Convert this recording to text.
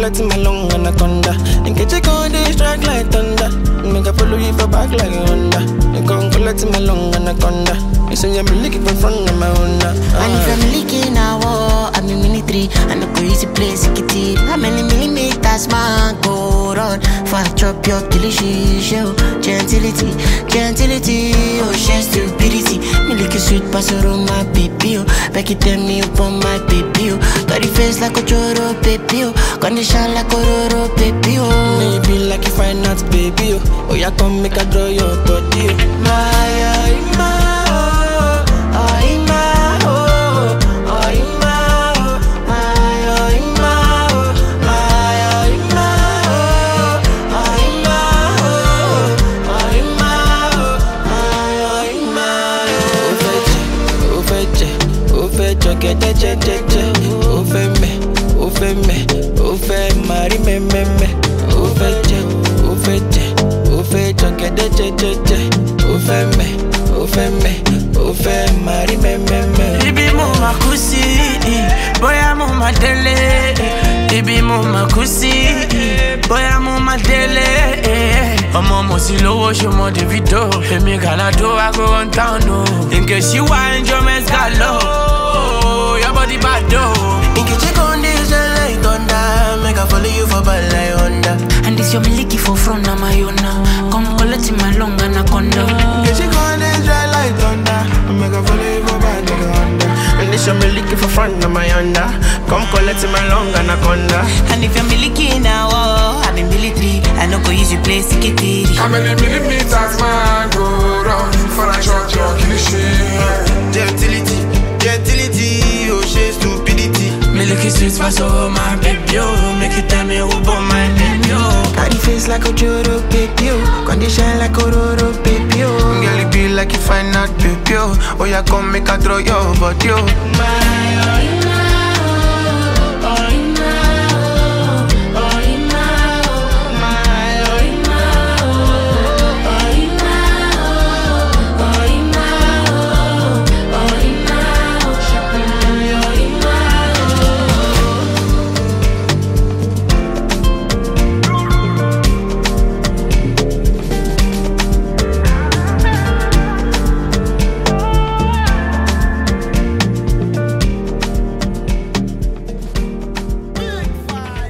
collect my long anaconda. And get you on this strike like thunder. Make I follow you for back like a Honda. You come collect my long anaconda. You say I'm looking for front of my Honda. And if I'm leaking now, I'm in military. I know go easy place, it. How many millimeters man go run? Fast drop your delicious show. Gentility, oh she stupidity. Me like a sweet pastor on my baby, oh. Back it tell me upon my baby, oh. Got the face like a choro, baby, oh. Condition like a roro, baby, oh. Maybe like you find out, baby, oh. Oh, yeah, come make a draw your body, oh. My, ó fẹ́ marry me. Ó fẹ́ jẹ, ó fẹ́ jọ̀gẹ̀dẹ̀ jẹjẹjẹ. Ó fẹ́ marry me. Ibi mo ma kú sí, bóyá mo ma délé. Ibi mo ma kú sí, bóyá mo ma délé. Ọmọ mo sì lówó ṣọmọ Davido. Èmi Galado, I go on town, no. In case you want enjoyment galore, your body bad though. In case you go this like thunder, make I follow you for bad like Honda. And this your miliki for front of my own. Come collect my long anaconda. In case you go this like thunder, make I follow you for bad like Honda. And this your miliki for front of my Honda. Come collect my long anaconda. And if you're miliki now, I'm in military. I know go use your place to get it. How many millimeters man go round for a shot your cliche? Gentility, oh she stupidity. Me look sweet fast over my baby, oh. Make you tell me who bought my baby, oh. Got the face like a choro, baby, oh. Condition like a roro, baby, oh. Girl, it be like you find out, baby, oh. Oh, yeah, come make a throw your body, oh. My,